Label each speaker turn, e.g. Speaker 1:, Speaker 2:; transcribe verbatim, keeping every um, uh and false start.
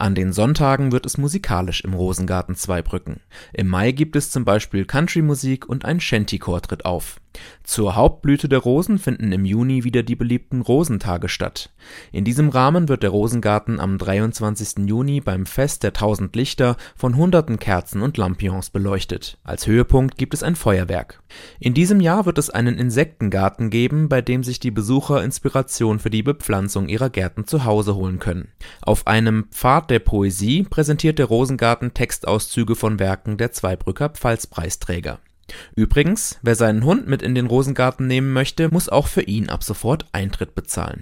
Speaker 1: An den Sonntagen wird es musikalisch im Rosengarten Zweibrücken. Im Mai gibt es zum Beispiel Country-Musik und ein Shantychor tritt auf. Zur Hauptblüte der Rosen finden im Juni wieder die beliebten Rosentage statt. In diesem Rahmen wird der Rosengarten am dreiundzwanzigsten Juni beim Fest der Tausend Lichter von hunderten Kerzen und Lampions beleuchtet. Als Höhepunkt gibt es ein Feuerwerk. In diesem Jahr wird es einen Insektengarten geben, bei dem sich die Besucher Inspiration für die Bepflanzung ihrer Gärten zu Hause holen können. Auf einem Pfad der Poesie präsentiert der Rosengarten Textauszüge von Werken der Zweibrücker Pfalzpreisträger. Übrigens, wer seinen Hund mit in den Rosengarten nehmen möchte, muss auch für ihn ab sofort Eintritt bezahlen.